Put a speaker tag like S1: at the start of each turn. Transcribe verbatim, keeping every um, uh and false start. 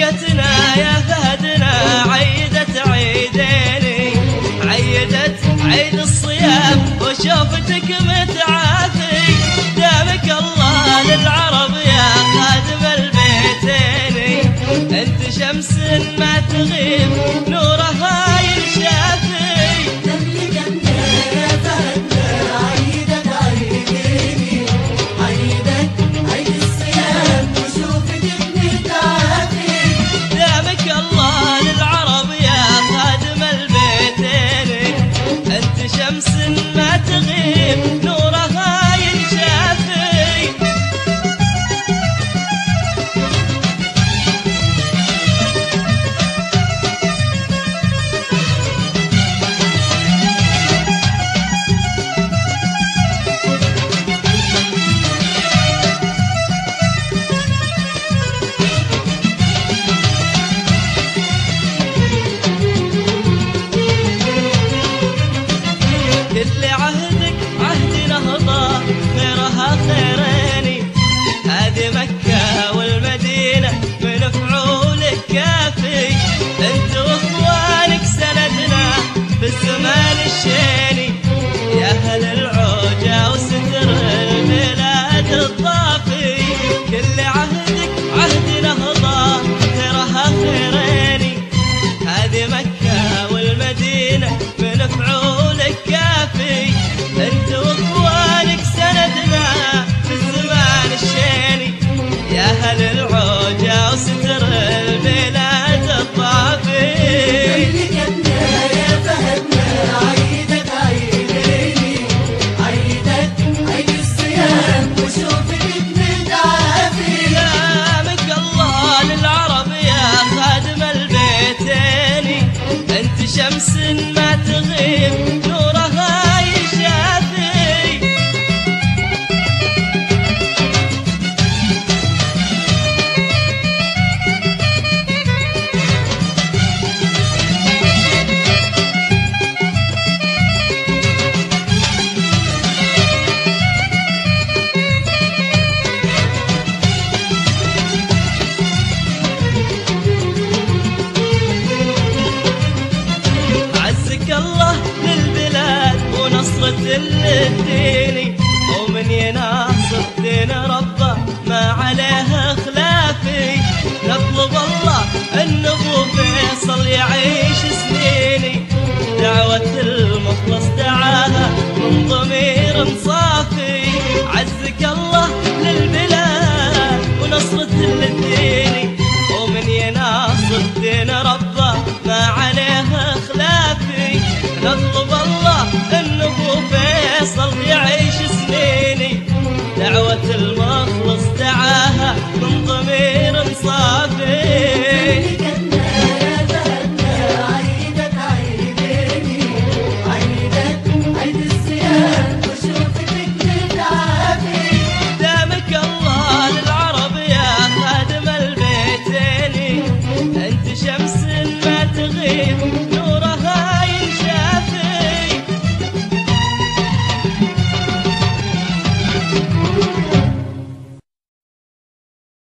S1: عيدتنا يا فهدنا عيدت عيديني، عيدت عيد الصيام وشوفتك متعافي، دامك الله للعرب يا خادم البيتين، انت شمس ما تغيب نورها ينشافي. شمس ما تغيب نورها ينشافي. كل عهدك عهد نهضة خيرها خيريني، هذه مكة والمدينة من فعولك كافي، انت واخوانك سندنا بالزمان الشيني، يا اهل العوجة وستر البلاد الضافي. كل عهدك عهد نهضة خيرها خيريني، هذه مكة والمدينة من فعولك كافي، انت واخوانك سندنا في الزمان الشيني، يا اهل العوجة وستر البلاد الضافي.
S2: مملكتنا يا فهدنا عيدت عيديني، عيدت عيد الصيام وشوفتك متعافي،
S1: دامك الله للعرب يا خادم البيتين، انت شمس ما تغيب نورها يشافي. عزك الله للبلاد ونصرة الدين، ومن يناصر دين ربه ما عليه خلافي، نطلب الله ان ابو فيصل يعيش سنيني، دعوة المخلص دعاها من ضمير صافي.